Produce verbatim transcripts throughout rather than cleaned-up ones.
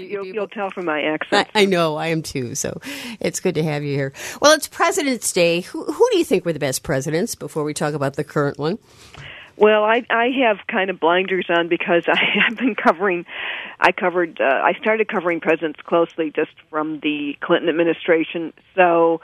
You'll, you'll tell from my accent. I, I know, I am too, so it's good to have you here. Well, it's President's Day. Who, who do you think were the best presidents before we talk about the current one? Well, I I have kind of blinders on because I have been covering, I covered, uh, I started covering presidents closely just from the Clinton administration, so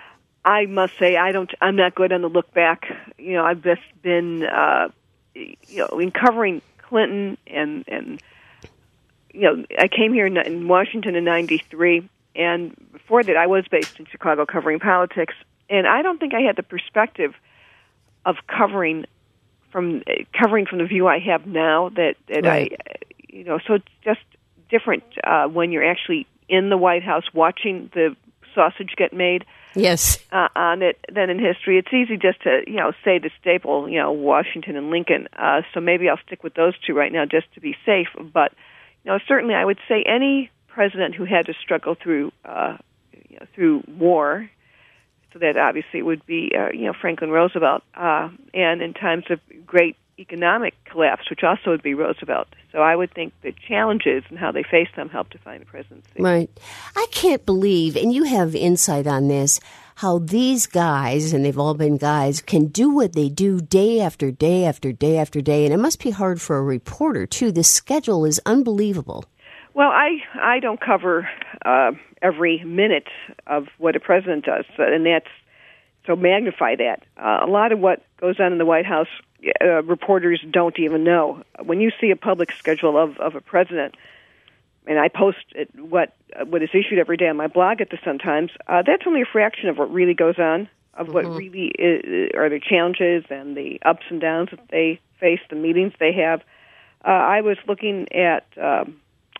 I must say I don't, I'm not good on the look back. You know, I've just been, uh, you know, in covering Clinton and, and, you know, I came here in, in Washington in ninety-three, and before that I was based in Chicago covering politics, and I don't think I had the perspective of covering from covering from the view I have now that, that right. I, you know, so it's just different uh, when you're actually in the White House watching the sausage get made. Yes. Uh, on it than in history. It's easy just to, you know, say the staple, you know, Washington and Lincoln. Uh, so maybe I'll stick with those two right now just to be safe. But, you know, certainly I would say any president who had to struggle through, uh, you know, through war, so that obviously would be, uh, you know, Franklin Roosevelt, uh, and in times of great economic collapse, which also would be Roosevelt. So I would think the challenges and how they faced them helped define the presidency. Right. I can't believe, and you have insight on this, how these guys, and they've all been guys, can do what they do day after day after day after day. And it must be hard for a reporter, too. The schedule is unbelievable. Well, I, I don't cover uh, every minute of what a president does, and that's so magnify that. Uh, a lot of what goes on in the White House, uh, reporters don't even know. When you see a public schedule of, of a president, and I post it, what what is issued every day on my blog at the Sun-Times, uh, that's only a fraction of what really goes on, of what mm-hmm. really is, are the challenges and the ups and downs that they face, the meetings they have. Uh, I was looking at, um,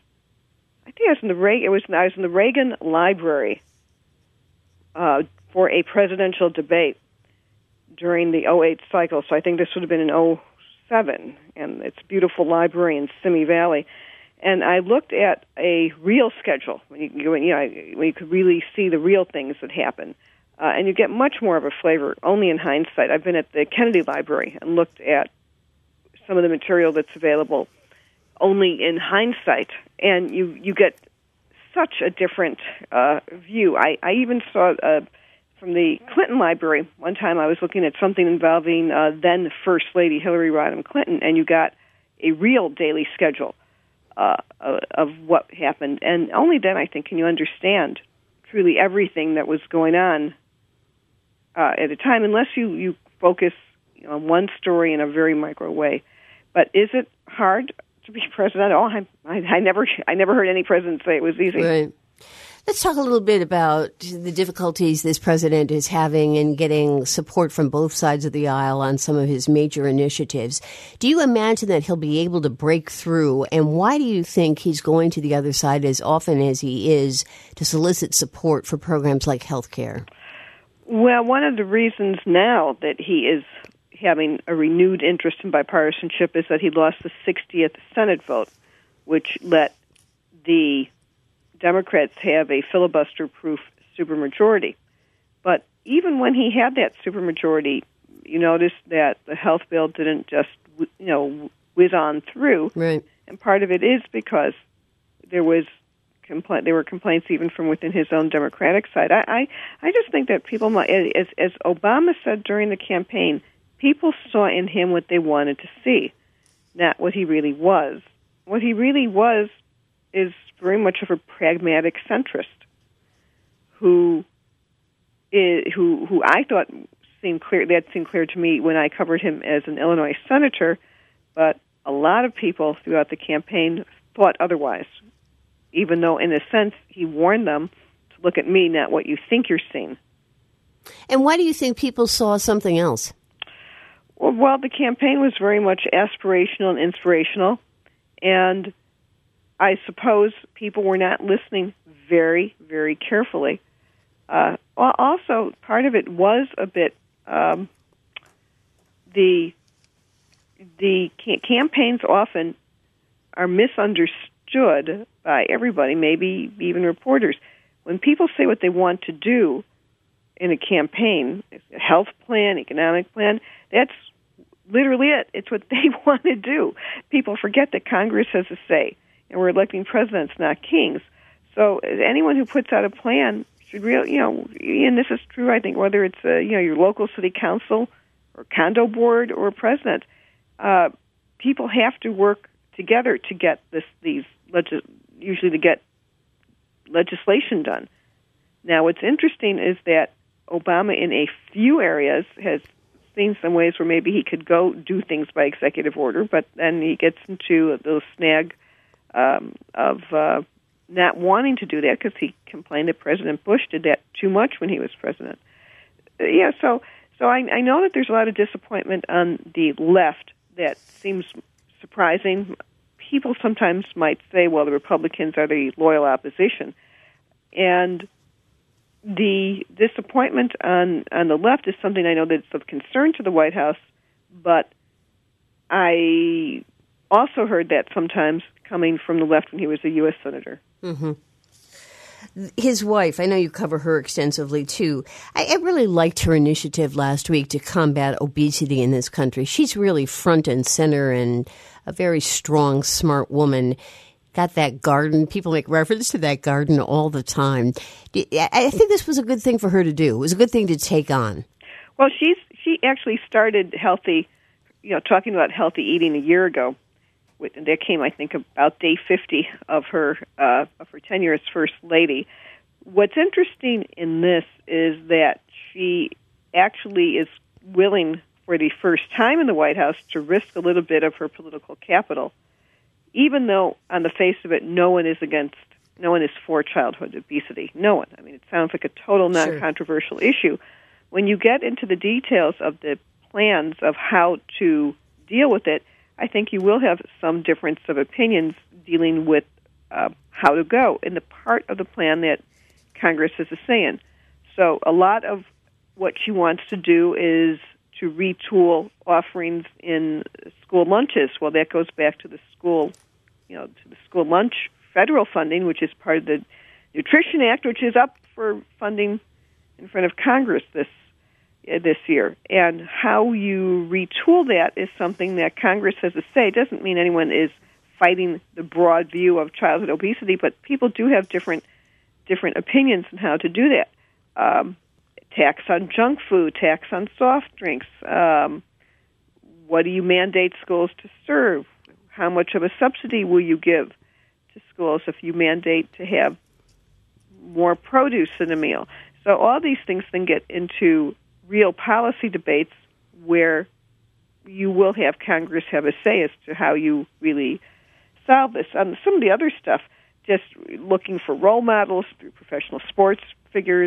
I think I was in the Reagan, it was I was in the Reagan Library uh, for a presidential debate during the oh eight cycle. So I think this would have been in oh seven, and it's a beautiful library in Simi Valley. And I looked at a real schedule when you, when, you know, when you could really see the real things that happen. Uh, and you get much more of a flavor only in hindsight. I've been at the Kennedy Library and looked at some of the material that's available only in hindsight, and you, you get such a different uh, view. I, I even saw uh, from the Clinton Library, one time I was looking at something involving uh, then First Lady Hillary Rodham Clinton, and you got a real daily schedule uh, of what happened. And only then, I think, can you understand truly everything that was going on uh, at a time, unless you, you focus you know, on one story in a very micro way. But is it hard to be president? Oh, I, I, I never, I never heard any president say it was easy. Right. Let's talk a little bit about the difficulties this president is having in getting support from both sides of the aisle on some of his major initiatives. Do you imagine that he'll be able to break through? And why do you think he's going to the other side as often as he is to solicit support for programs like health care? Well, one of the reasons now that he is having a renewed interest in bipartisanship is that he lost the sixtieth Senate vote, which let the Democrats have a filibuster-proof supermajority. But even when he had that supermajority, you notice that the health bill didn't just, you know, whiz on through. Right. And part of it is because there was compla- there were complaints even from within his own Democratic side. I, I, I just think that people, might, as, as Obama said during the campaign, people saw in him what they wanted to see, not what he really was. What he really was is very much of a pragmatic centrist who is, who who I thought seemed clear that seemed clear to me when I covered him as an Illinois senator, but a lot of people throughout the campaign thought otherwise, even though in a sense he warned them to look at me, not what you think you're seeing. And why do you think people saw something else? Well, well the campaign was very much aspirational and inspirational, and I suppose people were not listening very, very carefully. Uh, also, part of it was a bit um, the the ca- campaigns often are misunderstood by everybody, maybe even reporters. When people say what they want to do in a campaign, a health plan, economic plan, that's literally it. It's what they want to do. People forget that Congress has a say. and we're electing presidents, not kings. So anyone who puts out a plan should really, you know, and this is true, I think, whether it's, uh, you know, your local city council or condo board or president, uh, people have to work together to get this, these, legis- usually to get legislation done. Now, what's interesting is that Obama, in a few areas, has seen some ways where maybe he could go do things by executive order, but then he gets into the snag um, of uh, not wanting to do that because he complained that President Bush did that too much when he was president. Uh, yeah, so so I, I know that there's a lot of disappointment on the left that seems surprising. People sometimes might say, well, the Republicans are the loyal opposition. And the disappointment on, on the left is something I know that's of concern to the White House, but I also heard that sometimes coming from the left when he was a U S senator. Mm-hmm. His wife, I know you cover her extensively, too. I, I really liked her initiative last week to combat obesity in this country. She's really front and center and a very strong, smart woman. Got that garden. People make reference to that garden all the time. I think this was a good thing for her to do. It was a good thing to take on. Well, she's she actually started healthy, you know, talking about healthy eating a year ago. And that came, I think, about day fifty of her uh, of her tenure as First Lady. What's interesting in this is that she actually is willing, for the first time in the White House, to risk a little bit of her political capital, even though, on the face of it, no one is against, no one is for childhood obesity. No one. I mean, it sounds like a total non-controversial sure. issue. When you get into the details of the plans of how to deal with it, I think you will have some difference of opinions dealing with uh, how to go in the part of the plan that Congress has a say in. So a lot of what she wants to do is to retool offerings in school lunches. Well, that goes back to the school, you know, to the school lunch federal funding, which is part of the Nutrition Act, which is up for funding in front of Congress this this year. And how you retool that is something that Congress has to say. It doesn't mean anyone is fighting the broad view of childhood obesity, but people do have different different opinions on how to do that. Um, tax on junk food, tax on soft drinks. Um, what do you mandate schools to serve? How much of a subsidy will you give to schools if you mandate to have more produce in a meal? So all these things then get into real policy debates where you will have Congress have a say as to how you really solve this. On some of the other stuff, just looking for role models through professional sports figures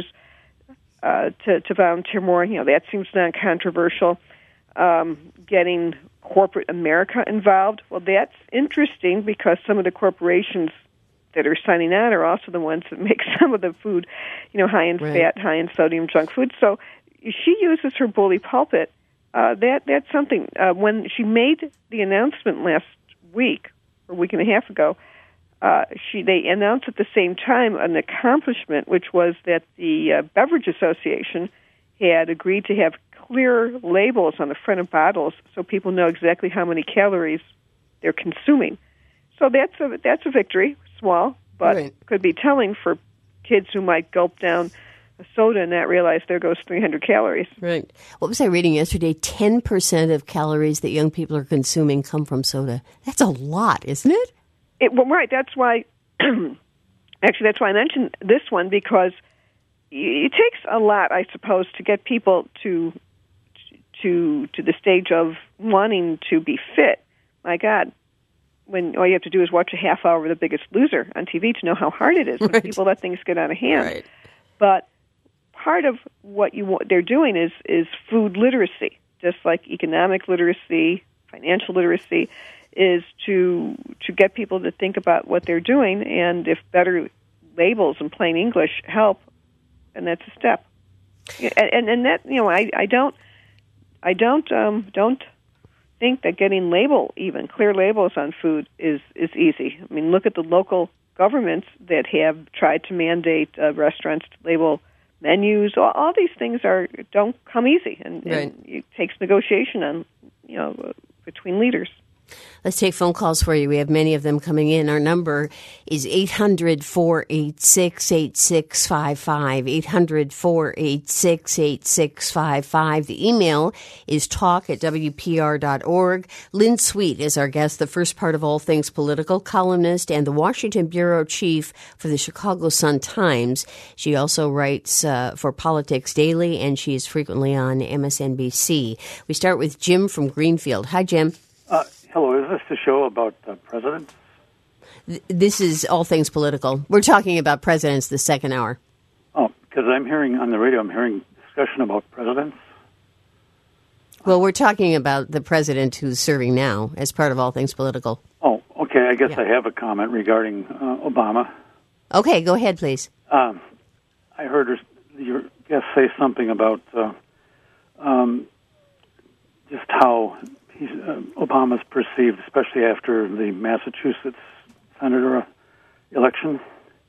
uh, to, to volunteer more, you know, that seems non-controversial. Um, getting corporate America involved, well, that's interesting because some of the corporations that are signing on are also the ones that make some of the food, you know, high in right. fat, high in sodium junk food. So she uses her bully pulpit. Uh, that that's something. Uh, when she made the announcement last week, or a week and a half ago, uh, she they announced at the same time an accomplishment, which was that the uh, Beverage Association had agreed to have clear labels on the front of bottles so people know exactly how many calories they're consuming. So that's a that's a victory, small, but right. could be telling for kids who might gulp down a soda and not realize there goes three hundred calories. Right. What was I reading yesterday? ten percent of calories that young people are consuming come from soda. That's a lot, isn't it? it well, right. That's why, actually, that's why I mentioned this one, because it takes a lot, I suppose, to get people to to to the stage of wanting to be fit. My God, when all you have to do is watch a half hour of The Biggest Loser on T V to know how hard it is when right. people let things get out of hand. Right. But part of what you want, they're doing is is food literacy, just like economic literacy, financial literacy, is to to get people to think about what they're doing, and if better labels in plain English help, and that's a step. And and, and that, you know, I, I don't I don't um, don't think that getting label even clear labels on food is is easy. I mean, look at the local governments that have tried to mandate uh, restaurants to label menus. All, all these things are don't come easy, and, right. and it takes negotiation on you know uh, between leaders. Let's take phone calls for you. We have many of them coming in. Our number is eight hundred, four eight six, eight six five five, eight hundred, four eight six, eight six five five. The email is talk at w p r dot org. Lynn Sweet is our guest, the first part of All Things Political, columnist and the Washington bureau chief for the Chicago Sun-Times. She also writes uh, for Politics Daily, and she is frequently on M S N B C. We start with Jim from Greenfield. Hi, Jim. Uh, hello, is this the show about uh, presidents? Th- this is All Things Political. We're talking about presidents the second hour. Oh, because I'm hearing on the radio, I'm hearing discussion about presidents. Well, we're talking about the president who's serving now as part of All Things Political. Oh, okay, I guess Yeah. I have a comment regarding uh, Obama. Okay, go ahead, please. Um, I heard her, your guest say something about uh, um, just how he's, uh, Obama's perceived, especially after the Massachusetts senator election.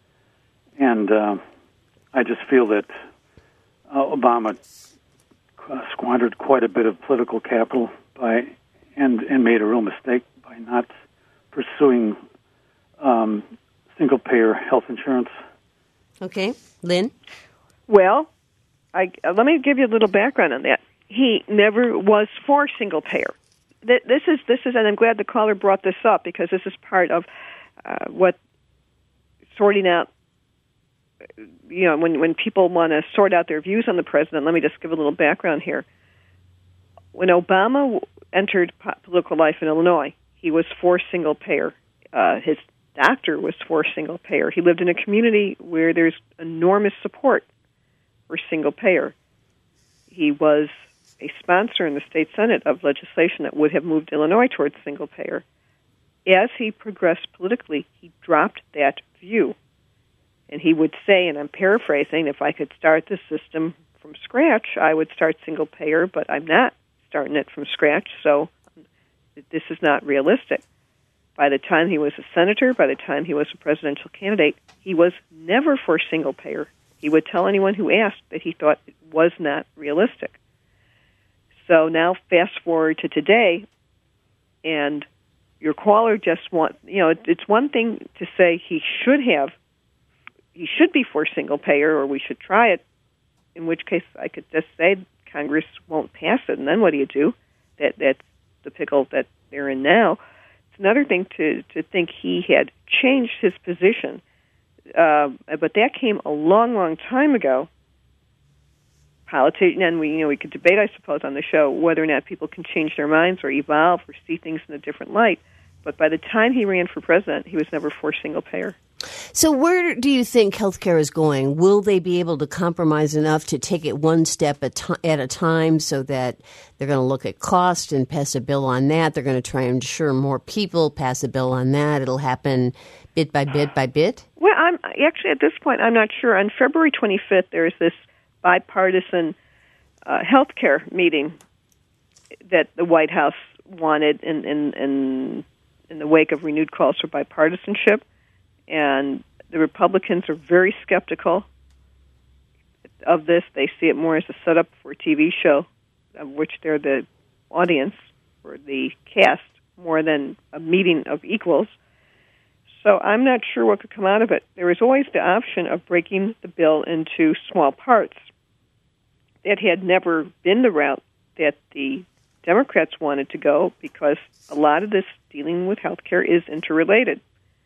And uh, I just feel that uh, Obama uh, squandered quite a bit of political capital by and, and made a real mistake by not pursuing um, single-payer health insurance. Okay, Lynn? Well, I, uh, let me give you a little background on that. He never was for single payer. Th- This is this is, and I'm glad the caller brought this up because this is part of uh, what sorting out. You know, when when people want to sort out their views on the president, let me just give a little background here. When Obama entered po- political life in Illinois, he was for single payer. Uh, his doctor was for single payer. He lived in a community where there's enormous support for single payer. He was a sponsor in the state Senate of legislation that would have moved Illinois towards single payer. As he progressed politically, he dropped that view. And he would say, and I'm paraphrasing, if I could start the system from scratch, I would start single payer, but I'm not starting it from scratch, so this is not realistic. By the time he was a senator, by the time he was a presidential candidate, he was never for single payer. He would tell anyone who asked that he thought it was not realistic. So now fast forward to today, and your caller just want, you know, it's one thing to say he should have, he should be for single payer or we should try it, in which case I could just say Congress won't pass it, and then what do you do? That That's the pickle that they're in now. It's another thing to, to think he had changed his position, uh, but that came a long, long time ago. Politician, and we, you know, we could debate, I suppose, on the show whether or not people can change their minds or evolve or see things in a different light. But by the time he ran for president, he was never for single payer. So where do you think healthcare is going? Will they be able to compromise enough to take it one step at, to- at a time so that they're going to look at cost and pass a bill on that? They're going to try and insure more people, pass a bill on that. It'll happen bit by bit by bit? Well, I'm actually, at this point, I'm not sure. On February twenty-fifth, there's this bipartisan uh, health care meeting that the White House wanted in, in, in, in the wake of renewed calls for bipartisanship. And the Republicans are very skeptical of this. They see it more as a setup for a T V show, of which they're the audience or the cast, more than a meeting of equals. So I'm not sure what could come out of it. There is always the option of breaking the bill into small parts. That had never been the route that the Democrats wanted to go because a lot of this dealing with health care is interrelated.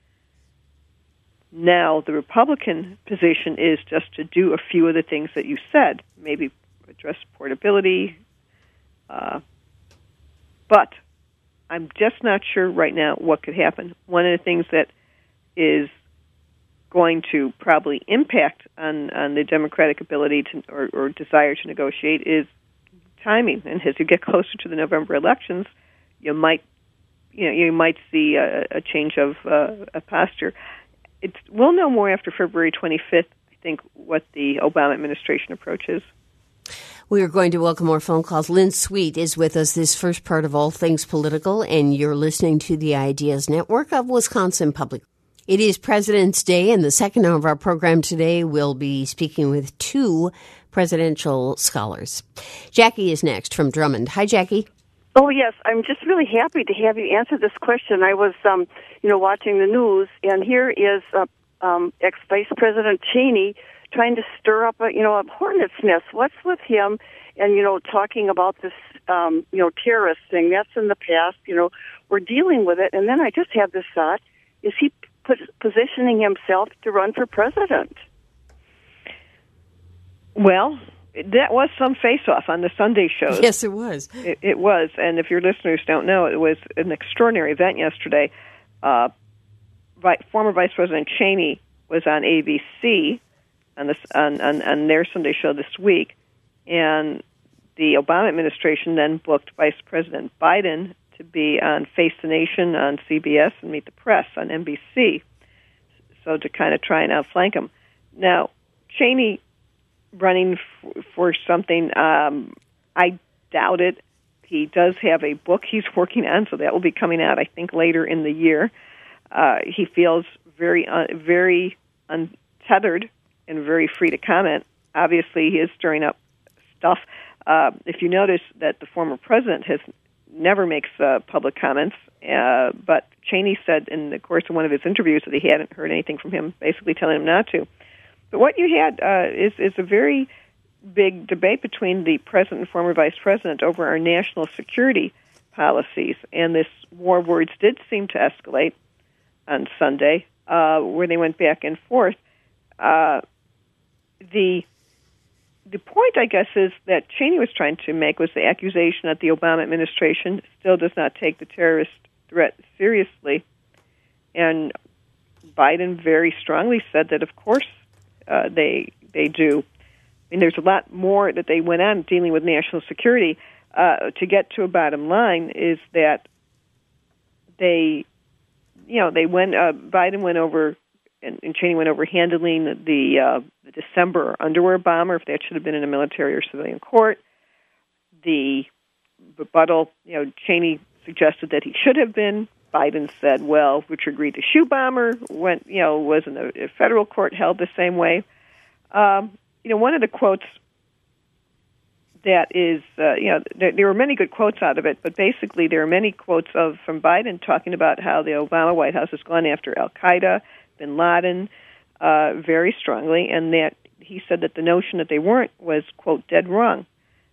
Now, the Republican position is just to do a few of the things that you said, maybe address portability, uh, but I'm just not sure right now what could happen. One of the things that is going to probably impact on, on the Democratic ability to or, or desire to negotiate is timing. And as you get closer to the November elections, you might, you know, you might see a, a change of uh, a posture. It's, we'll know more after February twenty-fifth, I think, what the Obama administration approach is. We are going to welcome more phone calls. Lynn Sweet is with us this first part of All Things Political, and you're listening to the Ideas Network of Wisconsin Public. It is President's Day, and the second hour of our program today we'll be speaking with two presidential scholars. Jackie is next from Drummond. Hi, Jackie. Oh, yes. I'm just really happy to have you answer this question. I was, um, you know, watching the news, and here is uh, um, ex-Vice President Cheney trying to stir up a, you know, a hornet's nest. What's with him? And, you know, talking about this, um, you know, terrorist thing. That's in the past. You know, we're dealing with it. And then I just have this thought, is he put, positioning himself to run for president? Well, that was some face-off on the Sunday shows. Yes, it was. It, it was. And if your listeners don't know, it was an extraordinary event yesterday. Uh, former Vice President Cheney was on A B C on, this, on, on, on their Sunday show this week. And the Obama administration then booked Vice President Biden to be on Face the Nation on C B S and Meet the Press on N B C, so to kind of try and outflank him. Now, Cheney running f- for something, um, I doubt it. He does have a book he's working on, so that will be coming out, I think, later in the year. Uh, he feels very, uh, very untethered and very free to comment. Obviously, he is stirring up stuff. Uh, if you notice that the former president has never makes uh, public comments, uh, but Cheney said in the course of one of his interviews that he hadn't heard anything from him, basically telling him not to. But what you had uh, is, is a very big debate between the president and former vice president over our national security policies, and this war of words did seem to escalate on Sunday, uh, where they went back and forth. Uh, the The point, I guess, is that Cheney was trying to make was the accusation that the Obama administration still does not take the terrorist threat seriously. And Biden very strongly said that, of course, uh, they they do. I mean, there's a lot more that they went on dealing with national security. Uh, to get to a bottom line is that they, you know, they went. Uh, Biden went over. And, and Cheney went over handling the, uh, the December underwear bomber, if that should have been in a military or civilian court. The rebuttal, you know, Cheney suggested that he should have been. Biden said, well, Richard Reed, the shoe bomber, went, you know, was in a, a federal court held the same way. Um, you know, one of the quotes that is, uh, you know, there, there were many good quotes out of it, but basically there are many quotes of from Biden talking about how the Obama White House has gone after Al-Qaeda, Bin Laden, uh, very strongly, and that he said that the notion that they weren't was, quote, dead wrong.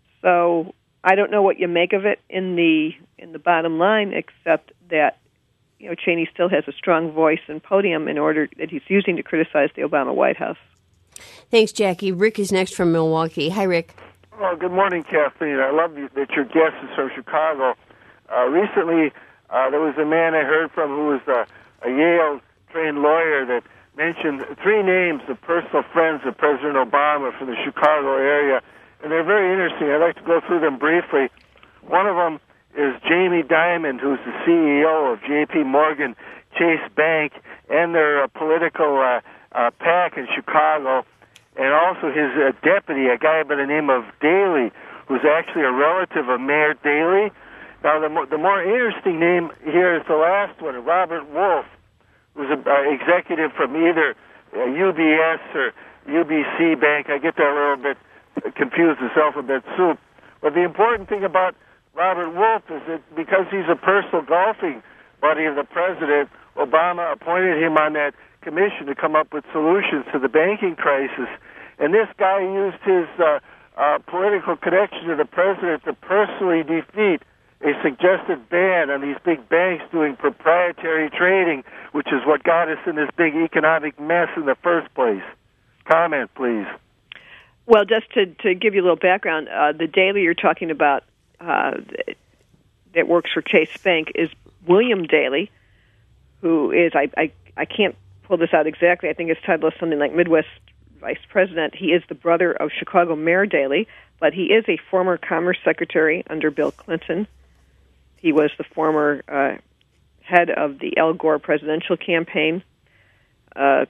So I don't know what you make of it in the in the bottom line, except that, you know, Cheney still has a strong voice and podium in order that he's using to criticize the Obama White House. Thanks, Jackie. Rick is next from Milwaukee. Hi, Rick. Well, good morning, Kathleen. I love you, that your guest is from Chicago. Uh, recently, uh, there was a man I heard from who was a, a Yale trained lawyer that mentioned three names of personal friends of President Obama from the Chicago area, and they're very interesting. I'd like to go through them briefly. One of them is Jamie Dimon, who's the C E O of J P Morgan Chase Bank and their uh, political uh, uh, PAC in Chicago, and also his uh, deputy, a guy by the name of Daley, who's actually a relative of Mayor Daley. Now, the, mo- the more interesting name here is the last one, Robert Wolf, who's an uh, executive from either uh, U B S or U B C Bank. I get that a little bit confused, this alphabet soup. But the important thing about Robert Wolf is that because he's a personal golfing buddy of the president, Obama appointed him on that commission to come up with solutions to the banking crisis. And this guy used his uh, uh, political connection to the president to personally defeat a suggested ban on these big banks doing proprietary trading, which is what got us in this big economic mess in the first place. Comment, please. Well, just to, to give you a little background, uh, the Daley you're talking about uh, that works for Chase Bank is William Daley, who is, I, I, I can't pull this out exactly, I think his title is something like Midwest Vice President. He is the brother of Chicago Mayor Daley, but he is a former Commerce Secretary under Bill Clinton. He was the former uh, head of the Al Gore presidential campaign. Uh,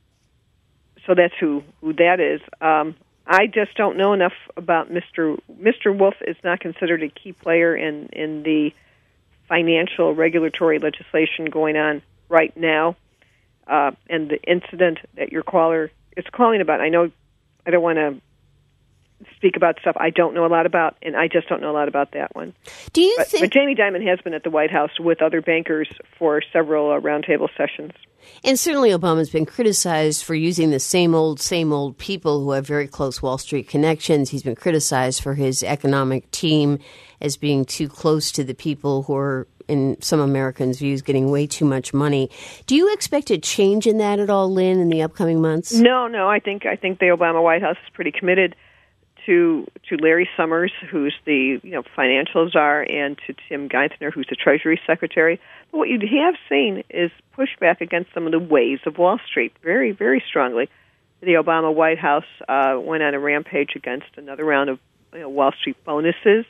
so that's who, who that is. Um, I just don't know enough about Mister Mister Wolf is not considered a key player in, in the financial regulatory legislation going on right now. Uh, and the incident that your caller is calling about, I know I don't want to speak about stuff I don't know a lot about, and I just don't know a lot about that one. Do you but, think? But Jamie Dimon has been at the White House with other bankers for several uh, roundtable sessions. And certainly Obama's been criticized for using the same old, same old people who have very close Wall Street connections. He's been criticized for his economic team as being too close to the people who are, in some Americans' views, getting way too much money. Do you expect a change in that at all, Lynn, in the upcoming months? No, no. I think I think the Obama White House is pretty committed to to Larry Summers, who's the you know financial czar, and to Tim Geithner, who's the Treasury Secretary. But what you have seen is pushback against some of the ways of Wall Street, very, very strongly. The Obama White House uh, went on a rampage against another round of you know, Wall Street bonuses.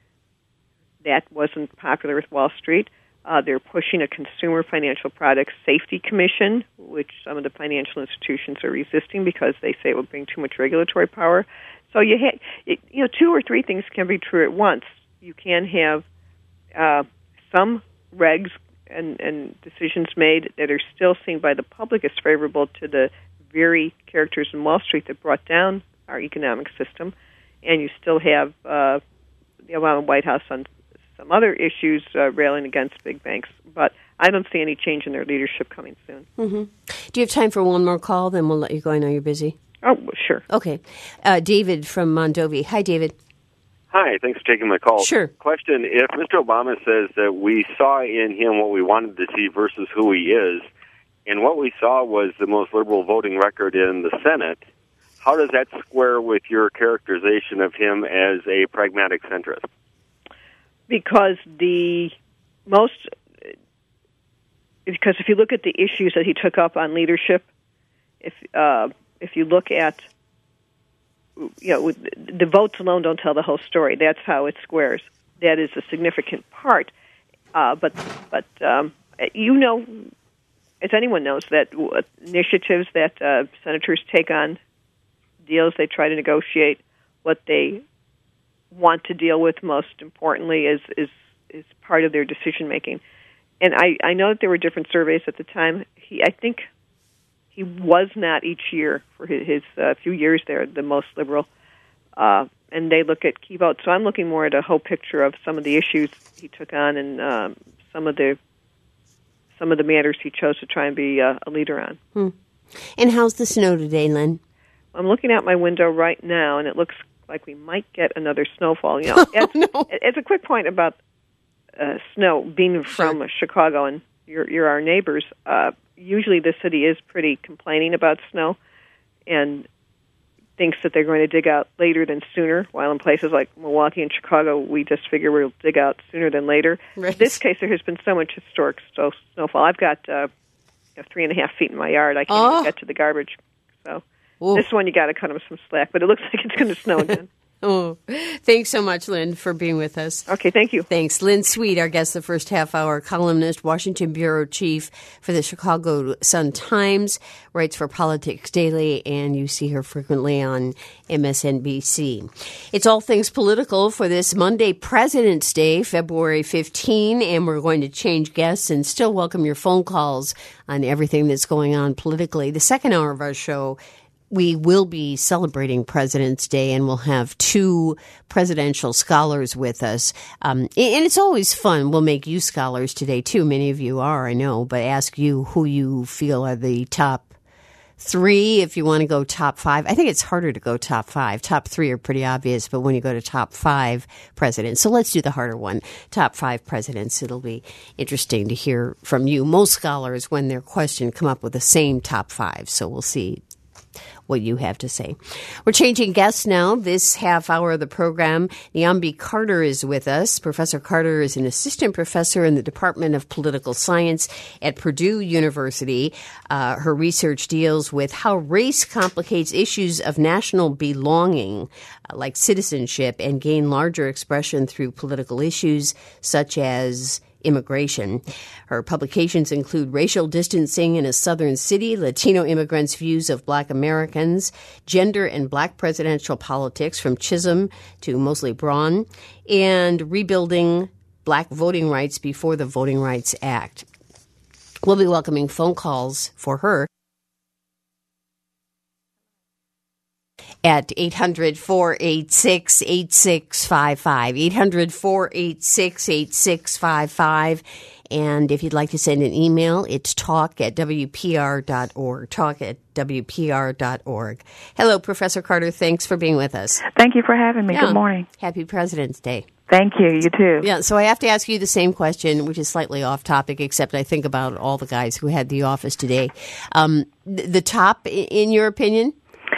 That wasn't popular with Wall Street. Uh, they're pushing a Consumer Financial Products Safety Commission, which some of the financial institutions are resisting because they say it will bring too much regulatory power. So you ha- it, you know, two or three things can be true at once. You can have uh, some regs and, and decisions made that are still seen by the public as favorable to the very characters in Wall Street that brought down our economic system, and you still have uh, the Obama White House on some other issues uh, railing against big banks. But I don't see any change in their leadership coming soon. Mm-hmm. Do you have time for one more call? Then we'll let you go. I know you're busy. Oh, sure. Okay. Uh, David from Mondovi. Hi, David. Hi, thanks for taking my call. Sure. Question, if Mister Obama says that we saw in him what we wanted to see versus who he is, and what we saw was the most liberal voting record in the Senate, how does that square with your characterization of him as a pragmatic centrist? Because the most, because if you look at the issues that he took up on leadership, if uh, if you look at, you know, the votes alone don't tell the whole story. That's how it squares. That is a significant part. Uh, but but um, you know, as anyone knows, that initiatives that uh, senators take on, deals they try to negotiate, what they want to deal with most importantly is is, is part of their decision making. And I, I know that there were different surveys at the time. He I think he was not each year for his, his uh, few years there the most liberal, uh, and they look at key votes. So I'm looking more at a whole picture of some of the issues he took on and um, some of the some of the matters he chose to try and be uh, a leader on. Hmm. And how's the snow today, Lynn? I'm looking out my window right now, and it looks like we might get another snowfall. You know, oh, as, no. as a quick point about uh, snow, being from sure. Chicago and you're, you're our neighbors, uh, usually the city is pretty complaining about snow and thinks that they're going to dig out later than sooner, while in places like Milwaukee and Chicago, we just figure we'll dig out sooner than later. Right. In this case, there has been so much historic snow, snowfall. I've got uh, you know, three and a half feet in my yard. I can't oh. even get to the garbage. So Ooh. This one, you got to cut them some slack, but it looks like it's going to snow again. Oh, thanks so much, Lynn, for being with us. Okay, thank you. Thanks. Lynn Sweet, our guest the first half hour, columnist, Washington bureau chief for the Chicago Sun-Times, writes for Politics Daily, and you see her frequently on M S N B C. It's all things political for this Monday, President's Day, February fifteenth, and we're going to change guests and still welcome your phone calls on everything that's going on politically. The second hour of our show, we will be celebrating President's Day, and we'll have two presidential scholars with us. Um, and it's always fun. We'll make you scholars today, too. Many of you are, I know, but ask you who you feel are the top three. If you want to go top five, I think it's harder to go top five. Top three are pretty obvious, but when you go to top five presidents, so let's do the harder one. Top five presidents. It'll be interesting to hear from you. Most scholars, when they're questioned, come up with the same top five. So we'll see what you have to say. We're changing guests now. This half hour of the program, Niambi Carter is with us. Professor Carter is an assistant professor in the Department of Political Science at Purdue University. Uh, her research deals with how race complicates issues of national belonging, uh, like citizenship, and gain larger expression through political issues such as immigration. Her publications include Racial Distancing in a Southern City, Latino Immigrants' Views of Black Americans, Gender and Black Presidential Politics from Chisholm to Mosley Braun, and Rebuilding Black Voting Rights Before the Voting Rights Act. We'll be welcoming phone calls for her at eight hundred, four eight six, eight six five five, eight hundred, four eight six, eight six five five. And if you'd like to send an email, it's talk at W P R dot org, talk at W P R dot org. Hello, Professor Carter. Thanks for being with us. Thank you for having me. Yeah. Good morning. Happy President's Day. Thank you. You too. Yeah, so I have to ask you the same question, which is slightly off topic, except I think about all the guys who had the office today. Um, the, the top, in your opinion?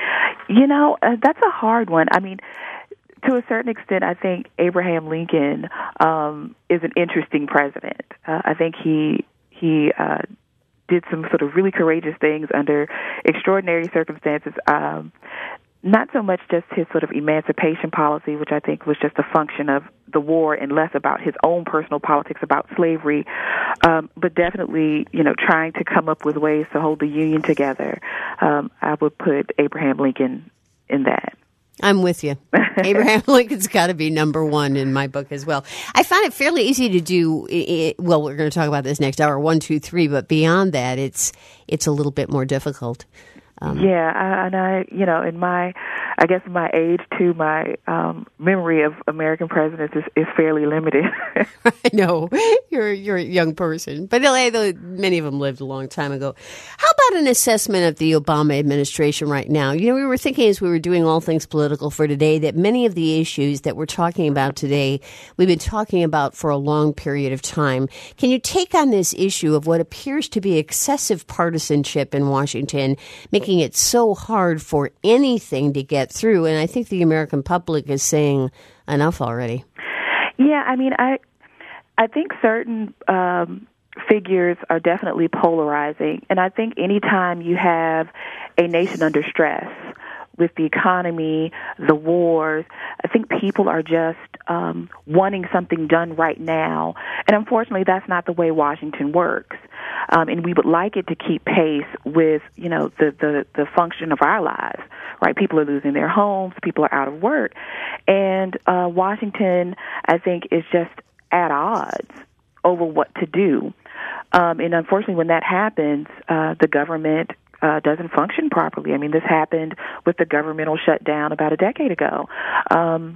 You know, uh, that's a hard one. I mean, to a certain extent, I think Abraham Lincoln um, is an interesting president. Uh, I think he he uh, did some sort of really courageous things under extraordinary circumstances. Um, not so much just his sort of emancipation policy, which I think was just a function of the war and less about his own personal politics about slavery, um, but definitely, you know, trying to come up with ways to hold the Union together. Um, I would put Abraham Lincoln in that. I'm with you. Abraham Lincoln's got to be number one in my book as well. I find it fairly easy to do. It, well, we're going to talk about this next hour, one, two, three. But beyond that, it's it's a little bit more difficult. Um, yeah, I, and I, you know, in my, I guess my age too, my um, memory of American presidents is, is fairly limited. I know you're you're a young person, but many of them lived a long time ago. How about an assessment of the Obama administration right now? You know, we were thinking as we were doing All Things Political for today that many of the issues that we're talking about today, we've been talking about for a long period of time. Can you take on this issue of what appears to be excessive partisanship in Washington, making it so hard for anything to get through? And I think the American public is saying enough already. Yeah, I mean, I I think certain um, figures are definitely polarizing. And I think anytime you have a nation under stress with the economy, the wars, I think people are just um, wanting something done right now. And unfortunately, that's not the way Washington works. Um, and we would like it to keep pace with, you know, the, the, the function of our lives, right? People are losing their homes. People are out of work. And uh, Washington, I think, is just at odds over what to do. Um, and unfortunately, when that happens, uh, the government uh, doesn't function properly. I mean, this happened with the governmental shutdown about a decade ago. Um,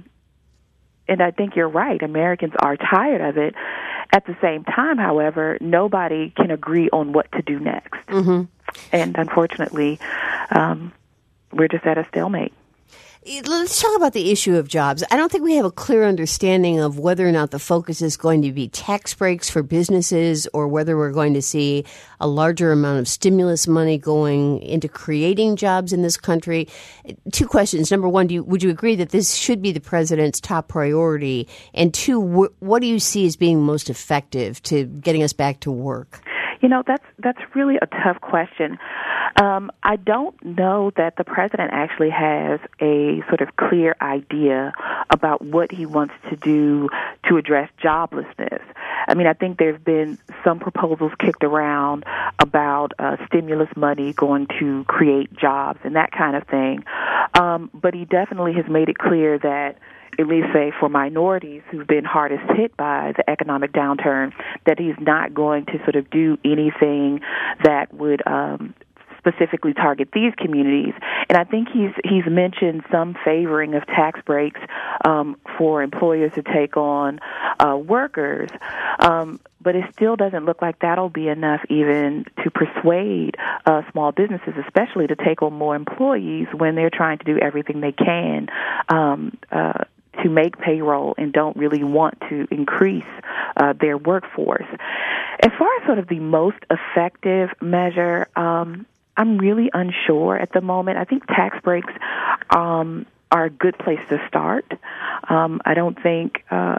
and I think you're right. Americans are tired of it. At the same time, however, nobody can agree on what to do next. Mm-hmm. And unfortunately, um, we're just at a stalemate. Let's talk about the issue of jobs. I don't think we have a clear understanding of whether or not the focus is going to be tax breaks for businesses or whether we're going to see a larger amount of stimulus money going into creating jobs in this country. Two questions. Number one, do you, would you agree that this should be the president's top priority? And two, wh- what do you see as being most effective to getting us back to work? You know, that's that's really a tough question. Um, I don't know that the president actually has a sort of clear idea about what he wants to do to address joblessness. I mean, I think there's been some proposals kicked around about uh, stimulus money going to create jobs and that kind of thing. Um, but he definitely has made it clear that, at least say for minorities who've been hardest hit by the economic downturn, that he's not going to sort of do anything that would um, specifically target these communities. And I think he's he's mentioned some favoring of tax breaks um, for employers to take on uh, workers. Um, but it still doesn't look like that'll be enough even to persuade uh, small businesses, especially to take on more employees when they're trying to do everything they can um, uh, to make payroll and don't really want to increase uh, their workforce. As far as sort of the most effective measure, um, I'm really unsure at the moment. I think tax breaks um, are a good place to start. Um, I don't think uh,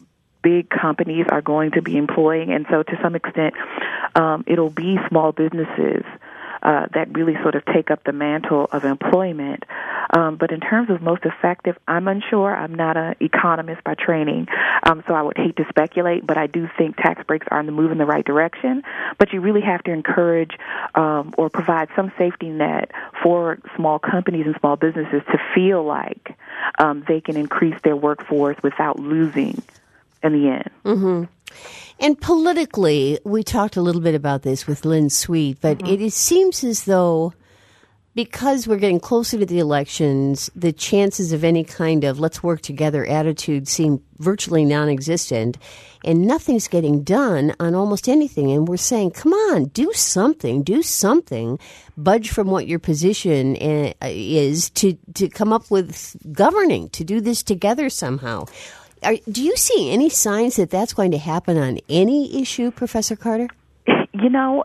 big companies are going to be employing, and so to some extent, um, it'll be small businesses Uh, that really sort of take up the mantle of employment. Um, but in terms of most effective, I'm unsure. I'm not an economist by training, um, so I would hate to speculate, but I do think tax breaks are on the move in the right direction. But you really have to encourage um, or provide some safety net for small companies and small businesses to feel like um, they can increase their workforce without losing in the end. Mm-hmm. And politically, we talked a little bit about this with Lynn Sweet, but mm-hmm. it, it seems as though because we're getting closer to the elections, the chances of any kind of let's work together attitude seem virtually non-existent, and nothing's getting done on almost anything. And we're saying, come on, do something, do something, budge from what your position is to, to come up with governing, to do this together somehow. Are, do you see any signs that that's going to happen on any issue, Professor Carter? You know,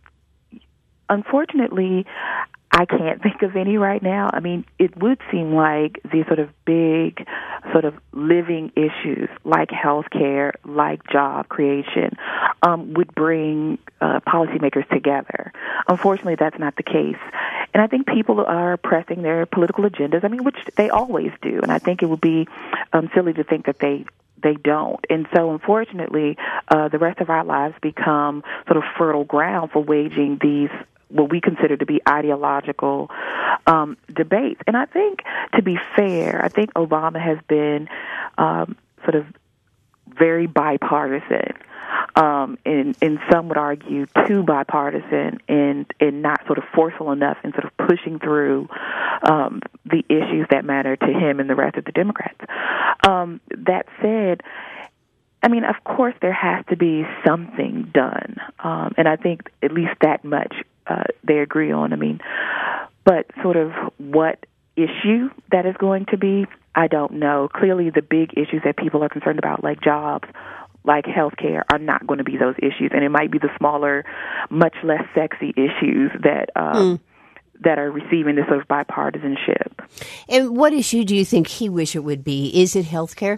unfortunately, I can't think of any right now. I mean, it would seem like the sort of big sort of living issues like health care, like job creation, um, would bring uh, policymakers together. Unfortunately, that's not the case. And I think people are pressing their political agendas, I mean, which they always do. And I think it would be um, silly to think that they they don't. And so, unfortunately, uh, the rest of our lives become sort of fertile ground for waging these what we consider to be ideological um, debates. And I think, to be fair, I think Obama has been um, sort of very bipartisan, um, and, and some would argue too bipartisan, and, and not sort of forceful enough in sort of pushing through um, the issues that matter to him and the rest of the Democrats. Um, that said, I mean, of course, there has to be something done, um, and I think at least that much uh, they agree on. I mean, but sort of what issue that is going to be, I don't know. Clearly, the big issues that people are concerned about, like jobs, like health care, are not going to be those issues, and it might be the smaller, much less sexy issues that um, mm. that are receiving this sort of bipartisanship. And what issue do you think he wish it would be? Is it health care?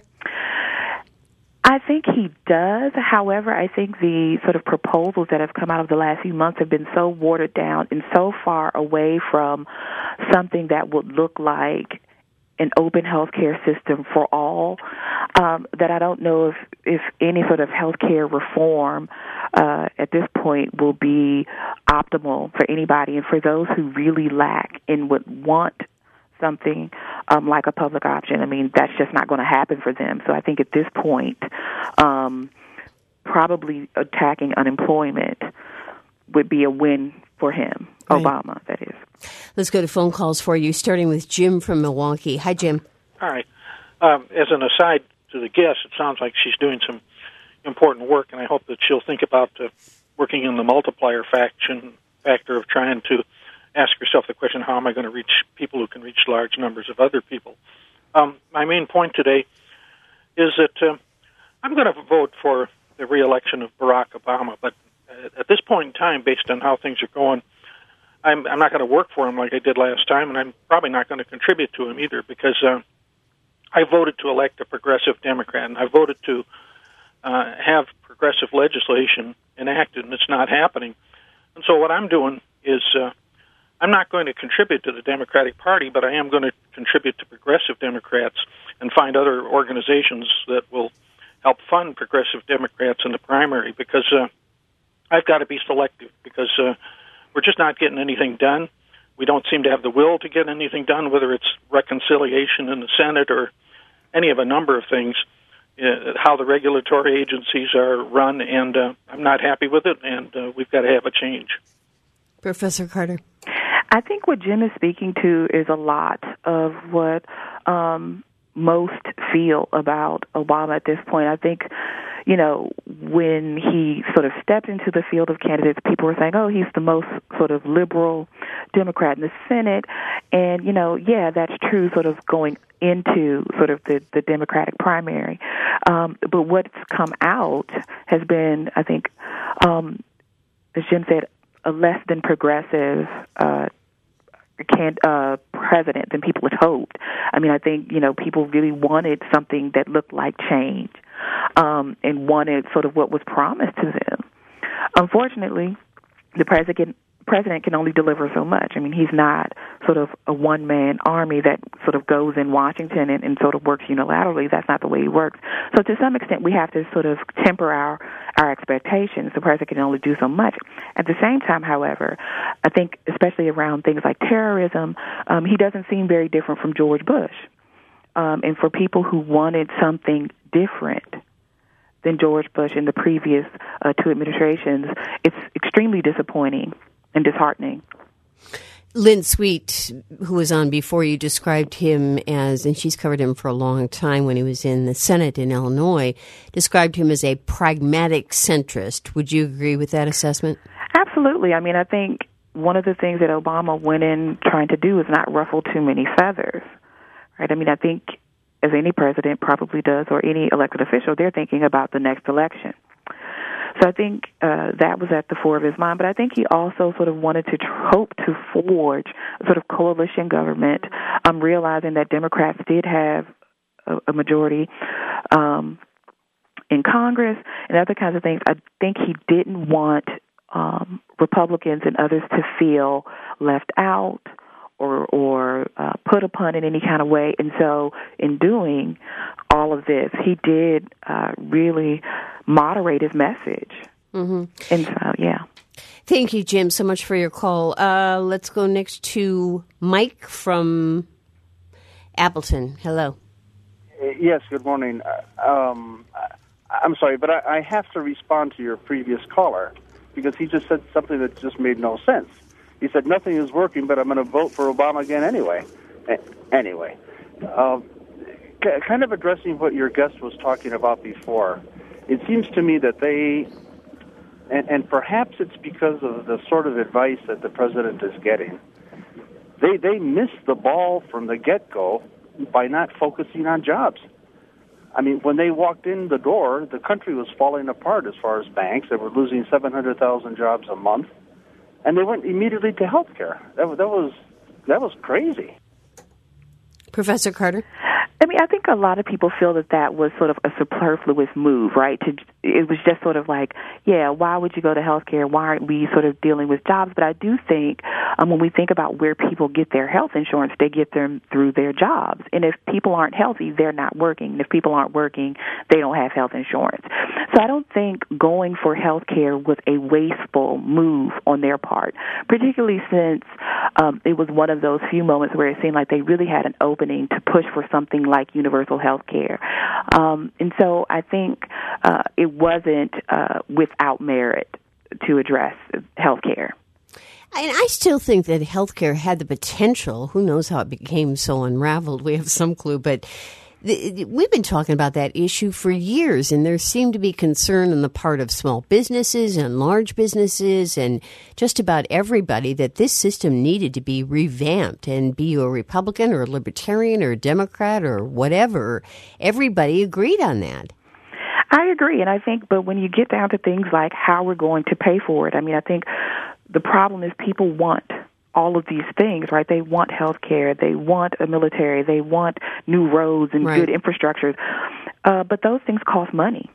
I think he does. However, I think the sort of proposals that have come out of the last few months have been so watered down and so far away from something that would look like an open healthcare system for all um, that I don't know if, if any sort of healthcare reform uh, at this point will be optimal for anybody. And for those who really lack and would want something um, like a public option, I mean, that's just not going to happen for them. So I think at this point, um, probably attacking unemployment would be a win for him, right. Obama, that is. Let's go to phone calls for you, starting with Jim from Milwaukee. Hi, Jim. Hi. Um, as an aside to the guest, it sounds like she's doing some important work, and I hope that she'll think about uh, working in the multiplier faction factor of trying to ask yourself the question, how am I going to reach people who can reach large numbers of other people? Um, my main point today is that uh, I'm going to vote for the re-election of Barack Obama, but at this point in time, based on how things are going, I'm, I'm not going to work for him like I did last time, and I'm probably not going to contribute to him either, because uh, I voted to elect a progressive Democrat, and I voted to uh, have progressive legislation enacted, and it's not happening. And so what I'm doing is uh, I'm not going to contribute to the Democratic Party, but I am going to contribute to progressive Democrats and find other organizations that will help fund progressive Democrats in the primary, because uh, I've got to be selective, because uh, we're just not getting anything done. We don't seem to have the will to get anything done, whether it's reconciliation in the Senate or any of a number of things, uh, how the regulatory agencies are run, and uh, I'm not happy with it, and uh, we've got to have a change. Professor Carter. I think what Jim is speaking to is a lot of what um, most feel about Obama at this point. I think, you know, when he sort of stepped into the field of candidates, people were saying, oh, he's the most sort of liberal Democrat in the Senate. And, you know, yeah, that's true sort of going into sort of the, the Democratic primary. Um, but what's come out has been, I think, um, as Jim said, a less than progressive uh, can, uh, president than people had hoped. I mean, I think, you know, people really wanted something that looked like change um, and wanted sort of what was promised to them. Unfortunately, the president president can only deliver so much. I mean, he's not sort of a one-man army that sort of goes in Washington and, and sort of works unilaterally. That's not the way he works. So to some extent, we have to sort of temper our, our expectations. The president can only do so much. At the same time, however, I think especially around things like terrorism, um, he doesn't seem very different from George Bush. Um, and for people who wanted something different than George Bush in the previous uh, two administrations, it's extremely disappointing and disheartening. Lynn Sweet, who was on before you, described him as, and she's covered him for a long time when he was in the Senate in Illinois, described him as a pragmatic centrist. Would you agree with that assessment? Absolutely. I mean, I think one of the things that Obama went in trying to do is not ruffle too many feathers, right? I mean, I think as any president probably does, or any elected official, they're thinking about the next election. So I think uh, that was at the fore of his mind. But I think he also sort of wanted to tr- hope to forge a sort of coalition government, um, realizing that Democrats did have a, a majority um, in Congress and other kinds of things. I think he didn't want um, Republicans and others to feel left out or, or uh, put upon in any kind of way. And so in doing all of this, he did uh, really moderate his message. Mm-hmm. And so, yeah. Thank you, Jim, so much for your call. Uh, let's go next to Mike from Appleton. Hello. Yes, good morning. Um, I'm sorry, but I, I have to respond to your previous caller because he just said something that just made no sense. He said, nothing is working, but I'm going to vote for Obama again anyway. Anyway, uh, kind of addressing what your guest was talking about before, it seems to me that they, and, and perhaps it's because of the sort of advice that the president is getting, they, they missed the ball from the get-go by not focusing on jobs. I mean, when they walked in the door, the country was falling apart as far as banks. They were losing seven hundred thousand jobs a month. And they went immediately to health care. That, that was that was crazy. Professor Carter? I mean, I think a lot of people feel that that was sort of a superfluous move, right? To, it was just sort of like, yeah, why would you go to healthcare? Why aren't we sort of dealing with jobs? But I do think um, when we think about where people get their health insurance, they get them through their jobs. And if people aren't healthy, they're not working. And if people aren't working, they don't have health insurance. So I don't think going for healthcare was a wasteful move on their part, particularly since um, it was one of those few moments where it seemed like they really had an opening to push for something like universal health care. Um, and so I think uh, it wasn't uh, without merit to address health care. And I still think that healthcare had the potential. Who knows how it became so unraveled? We have some clue, but the, we've been talking about that issue for years, and there seemed to be concern on the part of small businesses and large businesses and just about everybody that this system needed to be revamped. And be you a Republican or a Libertarian or a Democrat or whatever, everybody agreed on that. I agree, and I think, but when you get down to things like how we're going to pay for it, I mean, I think the problem is people want all of these things, right? They want health care, they want a military, they want new roads and right. good infrastructures, uh, but those things cost money.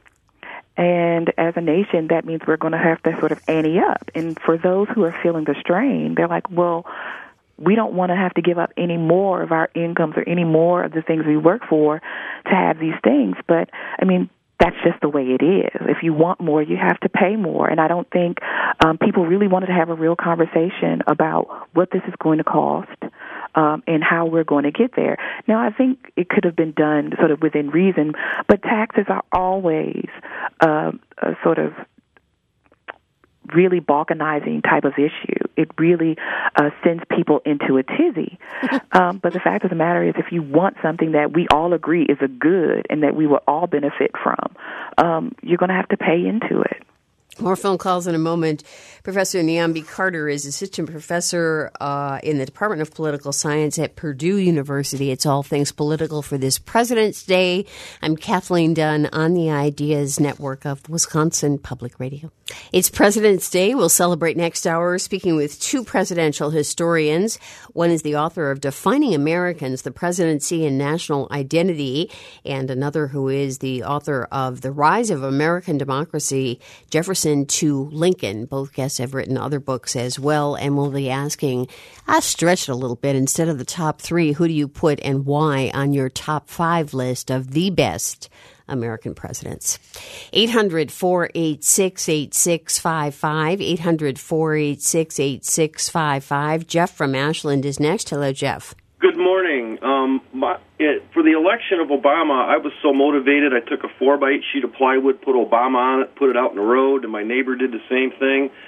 And as a nation, that means we're going to have to sort of ante up. And for those who are feeling the strain, they're like, well, we don't want to have to give up any more of our incomes or any more of the things we work for to have these things. But, I mean, that's just the way it is. If you want more, you have to pay more. And I don't think um, people really wanted to have a real conversation about what this is going to cost um, and how we're going to get there. Now, I think it could have been done sort of within reason, but taxes are always uh, a sort of really balkanizing type of issue. It really uh, sends people into a tizzy. Um, but the fact of the matter is, if you want something that we all agree is a good and that we will all benefit from, um, you're going to have to pay into it. More phone calls in a moment. Professor Nyambi Carter is assistant professor uh, in the Department of Political Science at Purdue University. It's all things political for this President's Day. I'm Kathleen Dunn on the Ideas Network of Wisconsin Public Radio. It's President's Day. We'll celebrate next hour speaking with two presidential historians. One is the author of Defining Americans, the Presidency and National Identity, and another who is the author of The Rise of American Democracy, Jefferson to Lincoln. Both guests have written other books as well, and we'll be asking, I've stretched a little bit. Instead of the top three, who do you put and why on your top five list of the best American presidents? eight hundred, four eight six, eight six five five, eight hundred, four eight six, eight six five five. Jeff from Ashland is next. Hello, Jeff. Good morning. Um, my, it, for the election of Obama, I was so motivated. I took a four by eight sheet of plywood, put Obama on it, put it out in the road, and my neighbor did the same thing.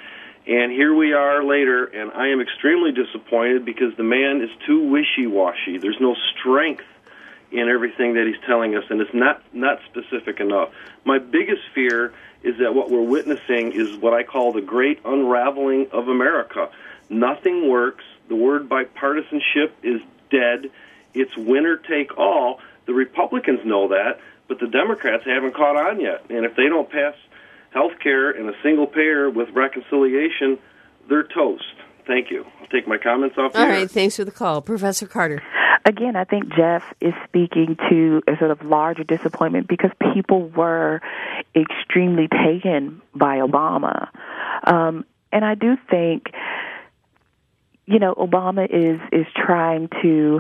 And here we are later, and I am extremely disappointed because the man is too wishy-washy. There's no strength in everything that he's telling us, and it's not, not specific enough. My biggest fear is that what we're witnessing is what I call the great unraveling of America. Nothing works. The word bipartisanship is dead. It's winner take all. The Republicans know that, but the Democrats haven't caught on yet. And if they don't pass health care and a single payer with reconciliation, they're toast. Thank you. I'll take my comments off the All air. right, thanks for the call. Professor Carter. Again, I think Jeff is speaking to a sort of larger disappointment because people were extremely taken by Obama. Um, and I do think, you know, Obama is, is trying to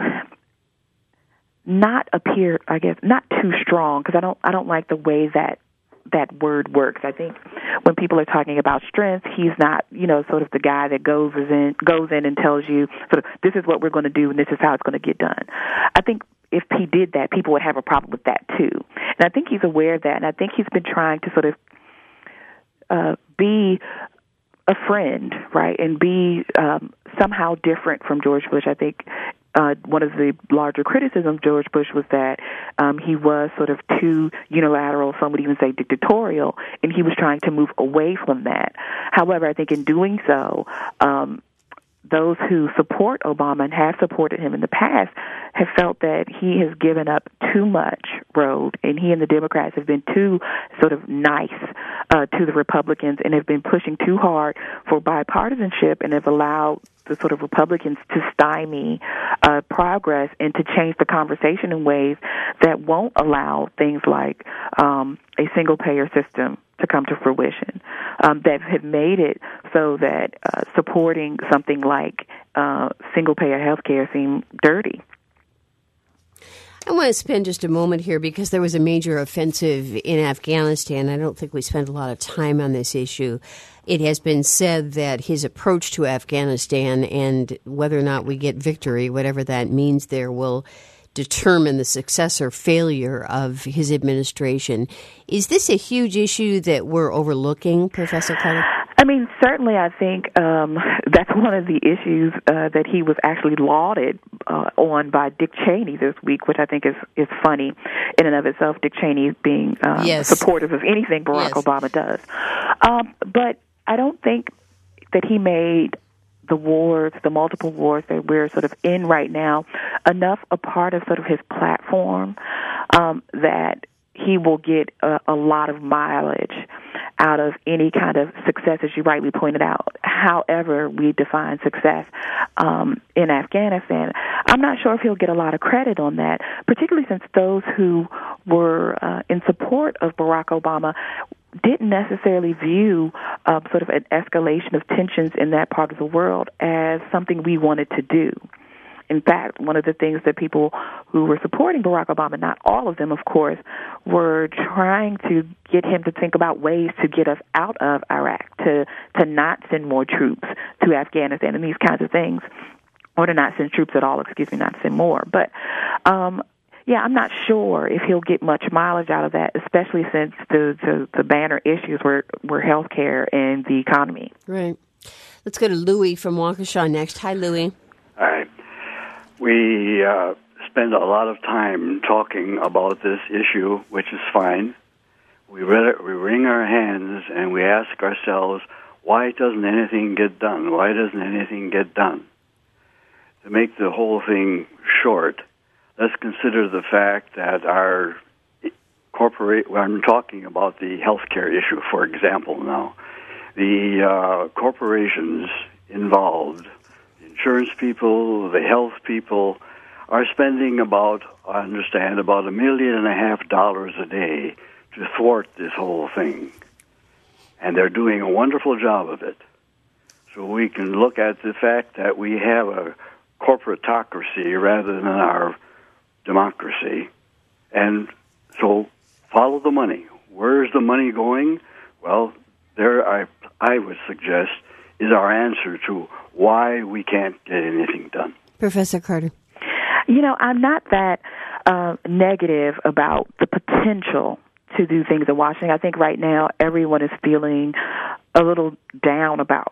not appear, I guess, not too strong, because I don't, I don't like the way that that word works. I think when people are talking about strength, he's not, you know, sort of the guy that goes in, goes in and tells you sort of, this is what we're going to do and this is how it's going to get done. I think if he did that, people would have a problem with that too. And I think he's aware of that, and I think he's been trying to sort of uh, be a friend, right, and be um, somehow different from George Bush. I think Uh, one of the larger criticisms of George Bush was that um, he was sort of too unilateral, some would even say dictatorial, and he was trying to move away from that. However, I think in doing so, um, those who support Obama and have supported him in the past have felt that he has given up too much road, and he and the Democrats have been too sort of nice uh, to the Republicans and have been pushing too hard for bipartisanship and have allowed the sort of Republicans to stymie uh, progress and to change the conversation in ways that won't allow things like um, a single-payer system to come to fruition, um, that have made it so that uh, supporting something like uh, single-payer health care seem dirty. I want to spend just a moment here because there was a major offensive in Afghanistan. I don't think we spent a lot of time on this issue. It has been said that his approach to Afghanistan and whether or not we get victory, whatever that means there, will determine the success or failure of his administration. Is this a huge issue that we're overlooking, Professor Carter? I mean, certainly I think um, that's one of the issues uh, that he was actually lauded uh, on by Dick Cheney this week, which I think is, is funny in and of itself, Dick Cheney being um, yes. supportive of anything Barack yes. Obama does. Um, but I don't think that he made the wars, the multiple wars that we're sort of in right now, enough a part of sort of his platform um, that he will get a, a lot of mileage out of any kind of success, as you rightly pointed out, however we define success um, in Afghanistan. I'm not sure if he'll get a lot of credit on that, particularly since those who were uh, in support of Barack Obama didn't necessarily view uh, sort of an escalation of tensions in that part of the world as something we wanted to do. In fact, one of the things that people who were supporting Barack Obama, not all of them, of course, were trying to get him to think about ways to get us out of Iraq, to to not send more troops to Afghanistan and these kinds of things, or to not send troops at all, excuse me, not send more. But, um, yeah, I'm not sure if he'll get much mileage out of that, especially since the, the, the banner issues were, were health care and the economy. Right. Let's go to Louis from Waukesha next. Hi, Louis. Hi. We uh, spend a lot of time talking about this issue, which is fine. We, re- we wring our hands and we ask ourselves, why doesn't anything get done? Why doesn't anything get done? To make the whole thing short, let's consider the fact that our corporate, well, I'm talking about the healthcare issue, for example, now. The uh, corporations involved, the insurance people, the health people, are spending about, I understand, about a million and a half dollars a day to thwart this whole thing. And they're doing a wonderful job of it. So we can look at the fact that we have a corporatocracy rather than our democracy. And so follow the money. Where's the money going? Well, there I, I would suggest is our answer to why we can't get anything done. Professor Carter. You know, I'm not that uh, negative about the potential to do things in Washington. I think right now everyone is feeling a little down about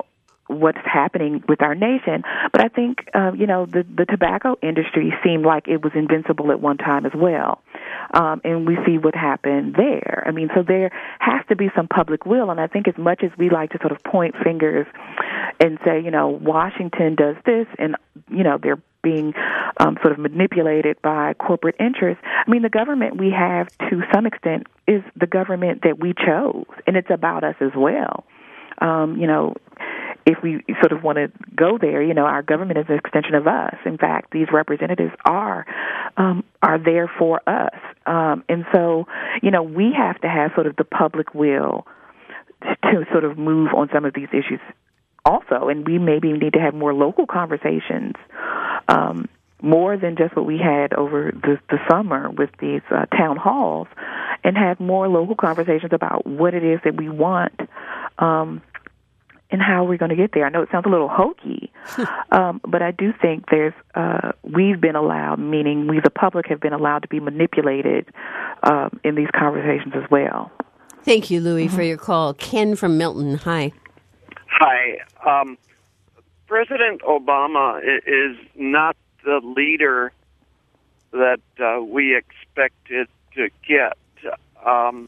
what's happening with our nation. But I think, uh, you know, the, the tobacco industry seemed like it was invincible at one time as well. Um, and we see what happened there. I mean, so there has to be some public will. And I think as much as we like to sort of point fingers and say, you know, Washington does this and, you know, they're being um, sort of manipulated by corporate interests. I mean, the government we have to some extent is the government that we chose, and it's about us as well. Um, you know, if we sort of want to go there, you know, our government is an extension of us. In fact, these representatives are um, are there for us. Um, and so, you know, we have to have sort of the public will to, to sort of move on some of these issues also. And we maybe need to have more local conversations, um, more than just what we had over the, the summer with these uh, town halls, and have more local conversations about what it is that we want um, and how we're going to get there. I know it sounds a little hokey, um, but I do think there's uh, we've been allowed, meaning we, the public, have been allowed to be manipulated um, in these conversations as well. Thank you, Louie, mm-hmm. for your call. Ken from Milton, hi. Hi. Um, President Obama is not the leader that uh, we expected to get. Um,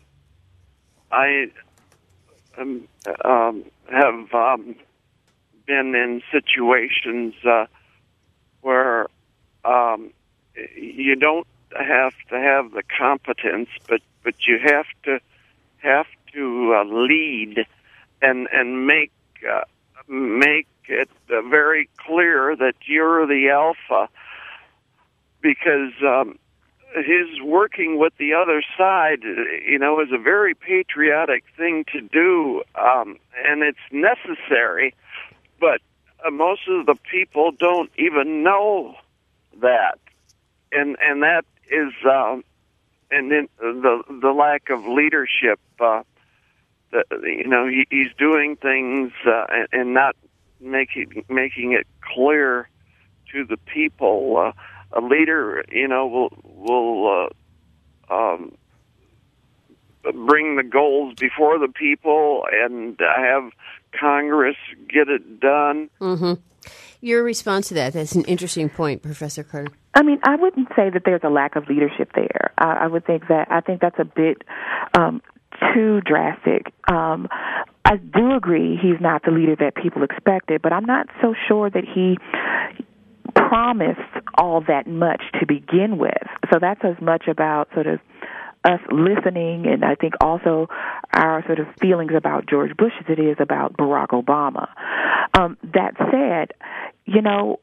I um, um, have um, been in situations uh, where um, you don't have to have the competence, but, but you have to have to uh, lead and and make uh, make it uh, very clear that you're the alpha, because um, his working with the other side, you know, is a very patriotic thing to do, um, and it's necessary, but uh, most of the people don't even know that, and and that is um, and then the the lack of leadership. Uh, the, you know, he, he's doing things uh, and, and not making making it clear to the people. Uh, a leader, you know, will will uh, um, bring the goals before the people and have Congress get it done. Mm-hmm. Your response to that, that's an interesting point, Professor Carter. I mean, I wouldn't say that there's a lack of leadership there. I, I would think that, I think that's a bit um, too drastic. Um, I do agree he's not the leader that people expected, but I'm not so sure that he promised all that much to begin with. So that's as much about sort of us listening, and I think also our sort of feelings about George Bush as it is about Barack Obama. Um, that said, you know,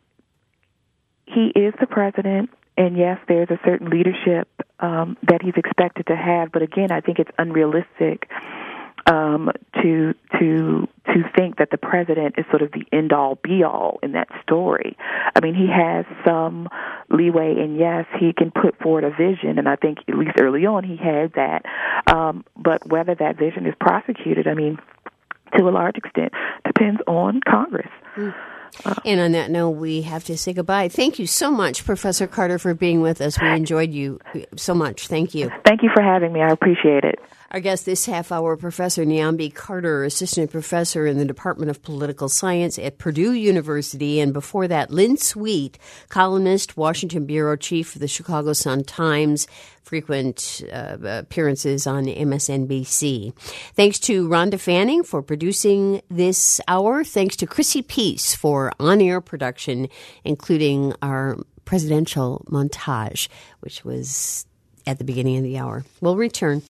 he is the president, and yes, there's a certain leadership um, that he's expected to have, but again, I think it's unrealistic um, to to to think that the president is sort of the end-all, be-all in that story. I mean, he has some leeway, and yes, he can put forward a vision, and I think at least early on he had that. Um, but whether that vision is prosecuted, I mean, to a large extent, depends on Congress. Mm. Uh, and on that note, we have to say goodbye. Thank you so much, Professor Carter, for being with us. We enjoyed you so much. Thank you. Thank you for having me. I appreciate it. Our guest this half hour, Professor Niambi Carter, Assistant Professor in the Department of Political Science at Purdue University. And before that, Lynn Sweet, columnist, Washington Bureau Chief of the Chicago Sun-Times, frequent uh, appearances on M S N B C. Thanks to Rhonda Fanning for producing this hour. Thanks to Chrissy Peace for on-air production, including our presidential montage, which was at the beginning of the hour. We'll return.